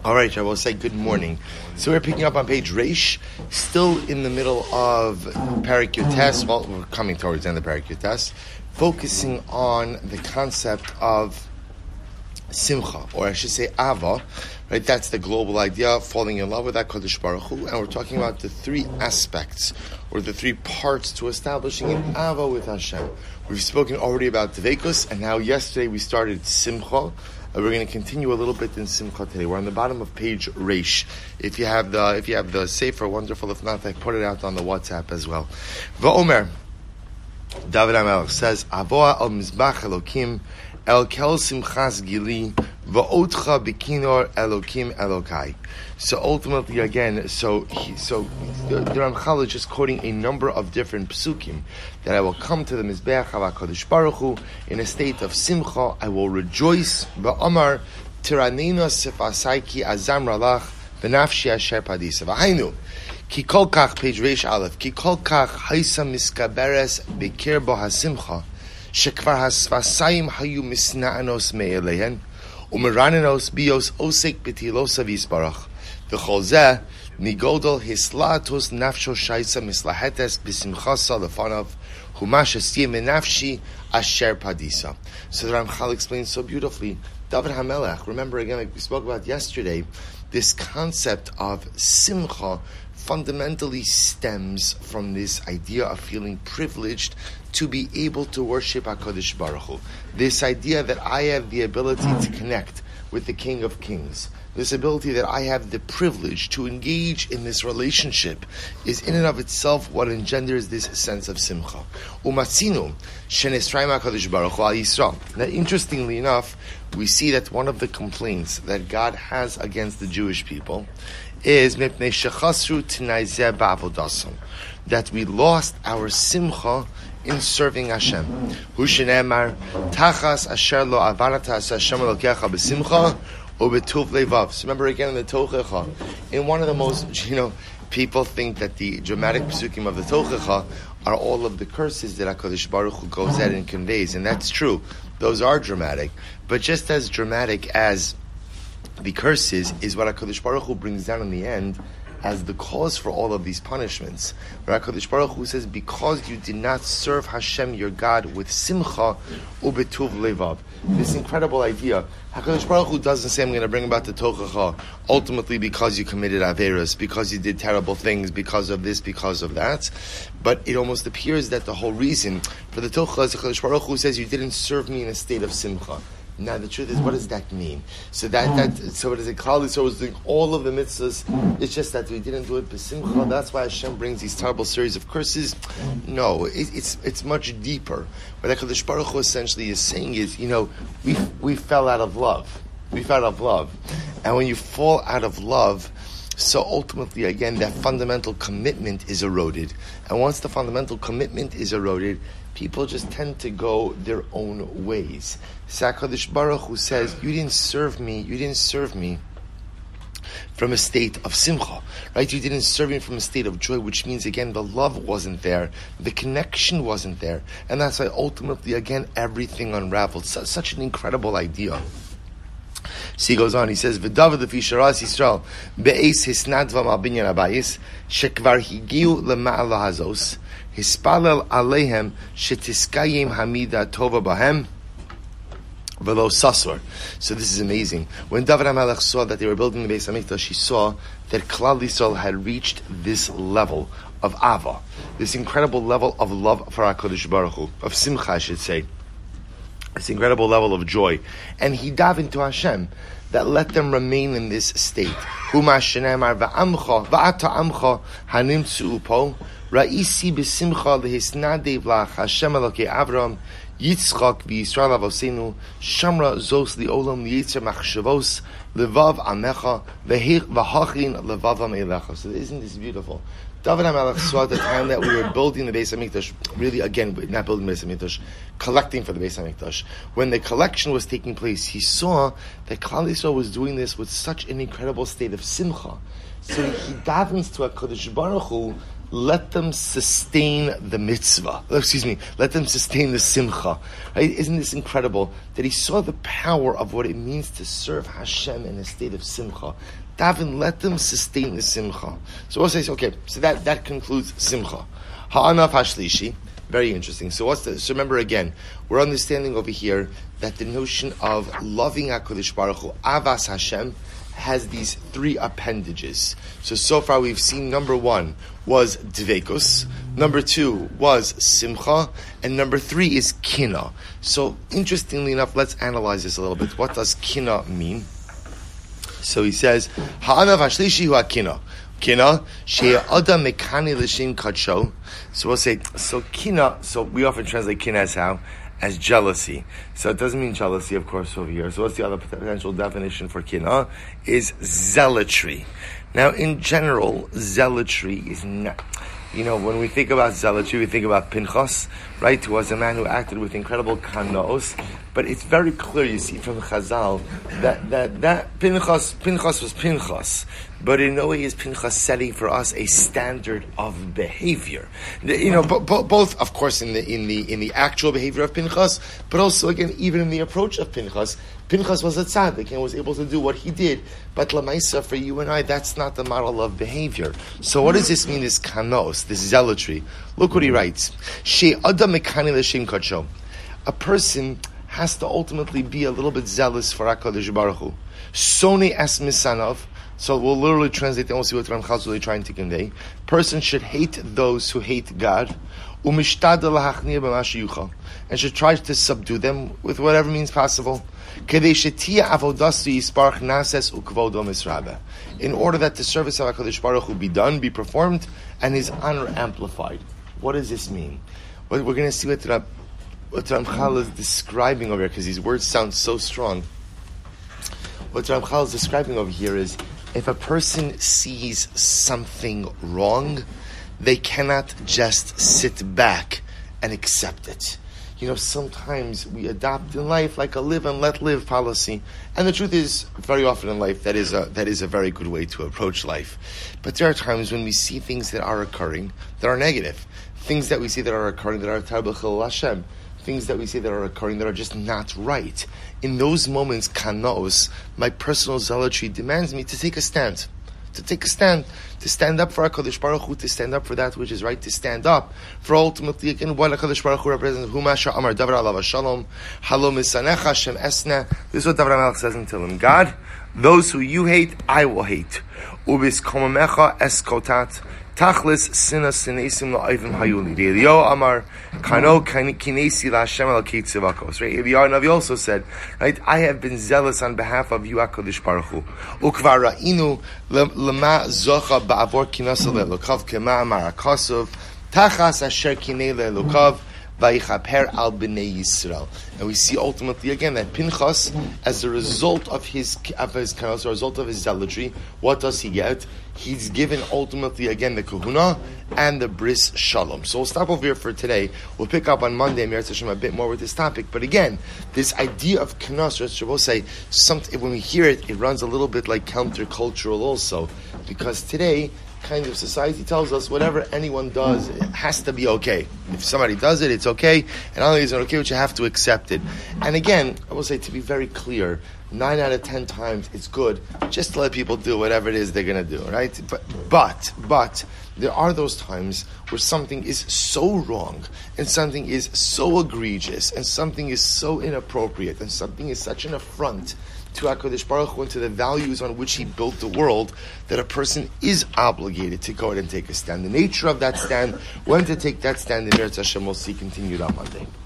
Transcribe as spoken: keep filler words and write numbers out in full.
All right, I will say good morning. So we're picking up on page Reish, still in the middle of Perek Yotes. Well, we're coming towards the end of Perek Yotes, focusing on the concept of Simcha, or I should say Ava. Right, that's the global idea, falling in love with HaKadosh Baruch Hu, and we're talking about the three aspects, or the three parts to establishing an Ava with Hashem. We've spoken already about Dveikus, and now yesterday we started Simcha. We're going to continue a little bit in Simcha today. We're on the bottom of page Reish. If you have the if you have the Sefer, wonderful. If not, I put it out on the WhatsApp as well. Va'omer, David HaMelech says, Avoa al mizbach Elokim, el kel simchas gili, va'otcha bikinor Elokim Elokai. So ultimately, again, so he, so the, the Ramchal is just quoting a number of different psukim that I will come to the Mizbeach of HaKadosh Baruch Hu in a state of simcha. I will rejoice. Va'amar tiranina sefasaiki azam ralach v'nafshi asher padisa v'hainu ki kol kach page reish aleph ki kol kach haisa miskaberes bekir bo hasimcha shekvar hasvasayim hayu misna'anos me'elehen umeraninos bios osek betilos avisbarach. The Cholzeh nigodol hislatus nafsho shaisa mislahetes bisimchasa lefanav humash estim menafshi asher padisa. So the Ramchal explains so beautifully. David HaMelech, remember again, like we spoke about yesterday, this concept of simcha fundamentally stems from this idea of feeling privileged to be able to worship HaKadosh Baruch Hu. This idea that I have the ability to connect with the King of Kings. This ability that I have the privilege to engage in this relationship is in and of itself what engenders this sense of simcha. Umatzinu shenisraim HaKadosh Baruch Hu al Yisrael. Now, interestingly enough, we see that one of the complaints that God has against the Jewish people is mipnei shechasru t'nai ba'avodasam, that we lost our simcha in serving Hashem. Hu shenemar tachas asher lo avanatas Hashem elokecha b'simcha ubetuv levav. So remember again in the Tochecha, in one of the most, you know, people think that the dramatic psukim of the Tochecha are all of the curses that HaKadosh Baruch Hu goes out and conveys, and that's true. Those are dramatic, but just as dramatic as the curses is what HaKadosh Baruch Hu brings down in the end as the cause for all of these punishments. Where HaKadosh Baruch Hu says, because you did not serve Hashem your God with simcha ubetuv levav. This incredible idea. HaKadosh Baruch Hu doesn't say, I'm going to bring about the tochacha ultimately because you committed averos, because you did terrible things, because of this, because of that. But it almost appears that the whole reason for the tochacha is HaKadosh Baruch Hu says, you didn't serve me in a state of simcha. Now the truth is, what does that mean? So that that so it is a cloud. So it's doing all of the mitzvahs. It's just that we didn't do it b'simcha. That's why Hashem brings these terrible series of curses. No, it, it's it's much deeper. What HaKadosh Baruch Hu essentially is saying is, you know, we we fell out of love. We fell out of love, and when you fall out of love, so ultimately, again, that fundamental commitment is eroded. And once the fundamental commitment is eroded, people just tend to go their own ways. HaKadosh Baruch Hu says, you didn't serve me, you didn't serve me from a state of simcha, right? You didn't serve me from a state of joy, which means, again, the love wasn't there, the connection wasn't there, and that's why ultimately, again, everything unraveled. So, such an incredible idea. So he goes on, he says, V'david lefi sharas Yisrael, be'es hisnadvam al binyan habayis, shekvar higiu lema'al lahazos, hispalel alehem, shetiskayim hamida tova bahem, v'lo sasor. So this is amazing. When David HaMelech saw that they were building the Beis HaMikdash, he saw that Klal Yisrael had reached this level of Ava, this incredible level of love for HaKadosh Baruch Hu, of simcha, I should say. This incredible level of joy. And he davened to Hashem that let them remain in this state. Huma shenemar va'amcha va'ata amcha hanimtzu upo ra'isi b'simcha lehisnadev lach Hashem Elokei Avram Yitzchak v'Yisrael avosenu shamra zos li'olam li'yitzer machshavos levav amecha v'hachin levavam eilecha. So isn't this beautiful? David HaMelech saw at the time that we were building the Beis HaMikdash, really again, not building the Beis HaMikdash, collecting for the Beis HaMikdash. When the collection was taking place, he saw that Klal Yisrael was doing this with such an incredible state of simcha. So he davens to HaKadosh Baruch Hu let them sustain the mitzvah. Excuse me, let them sustain the simcha. Right? Isn't this incredible that he saw the power of what it means to serve Hashem in a state of simcha? Davin, let them sustain the simcha. So we'll say, okay, so that, that concludes simcha. Ha'anaf hashlishi. Very interesting. So what's the, so remember again, we're understanding over here that the notion of loving HaKadosh Baruch Hu, Avas Hashem, has these three appendages. So, so far we've seen number one was Dveikus, number two was Simcha, and number three is Kina. So, interestingly enough, let's analyze this a little bit. What does Kina mean? So he says, Ha'anav hashlishi hu Kina. Kina, she'ada mekani l'shem kadsho. So we'll say, so kina, so we often translate kina as how? As jealousy. So it doesn't mean jealousy, of course, over here. So what's the other potential definition for kina? Is zealotry. Now, in general, zealotry is not... You know, when we think about zealotry, we think about Pinchas, right, who was a man who acted with incredible kanos. But it's very clear, you see, from Chazal, that that, that Pinchas, Pinchas was Pinchas. But in no way is Pinchas setting for us a standard of behavior. You know, bo- bo- both, of course, in the in the in the actual behavior of Pinchas, but also again, even in the approach of Pinchas. Pinchas was a tzaddik and was able to do what he did. But lamaisa, for you and I, that's not the model of behavior. So what does this mean, this kanos, this zealotry? Look what he writes. She'ada mekani l'shem kadsho. A person has to ultimately be a little bit zealous for HaKadosh Baruch Hu. Soni es misanav. So we'll literally translate and we'll see what Ramchal is really trying to convey. Person should hate those who hate God. Umishtadel lahachniya b'ma sheyuchal. And should try to subdue them with whatever means possible. In order that the service of HaKadosh Baruch Hu be done, be performed, and his honor amplified. What does this mean? Well, we're going to see what, Rab, what Ramchal is describing over here, because these words sound so strong. What Ramchal is describing over here is, if a person sees something wrong, they cannot just sit back and accept it. You know, sometimes we adopt in life like a live and let live policy. And the truth is, very often in life, that is a that is a very good way to approach life. But there are times when we see things that are occurring that are negative. Things that we see that are occurring that are terrible chilul Hashem. Things that we see that are occurring that are just not right. In those moments, kanos, my personal zealotry demands me to take a stand. To take a stand, to stand up for HaKadosh Baruch Hu, to stand up for that which is right, to stand up for ultimately, again, what HaKadosh Baruch Hu represents. Humasha Amar Davar Alav Shalom, Halom Misanecha Hashem Esna. This is what Davar HaMelech says in Tehillim. God, those who you hate, I will hate. Ubis Komamecha Eskotat. Tachlis Sina Sinesim La'ivim Hayuli. Eliyahu Amar Kano Kinesi LaHashem Al Keitzivakos. Right? Eliyahu Navi also said, right, I have been zealous on behalf of you, HaKadosh Baruch Hu. Ukvar Ra'inu Lema Zocha Ba'avor Kinasa Le'elokav Kema Amar HaKosov Tachas Asher Kinei Le'elokav Vayichaper Al B'nei Yisrael. And we see ultimately again that Pinchas, as a result of his of his as a result of his zealotry, what does he get? He's given ultimately again the kahuna and the bris shalom. So we'll stop over here for today. We'll pick up on Monday, Meretz Hashem, a bit more with this topic. But again, this idea of kanas, we'll say, something, when we hear it, it runs a little bit like countercultural also, because today, kind of society tells us whatever anyone does, it has to be okay. If somebody does it, it's okay, and not only is it okay, but you have to accept it. And again, I will say, to be very clear, nine out of ten times it's good just to let people do whatever it is they're going to do, right? But, but, but, there are those times where something is so wrong, and something is so egregious, and something is so inappropriate, and something is such an affront to HaKadosh Baruch Hu and to the values on which He built the world, that a person is obligated to go ahead and take a stand. The nature of that stand, when to take that stand in Meretz Hashem, we'll see continued on Monday.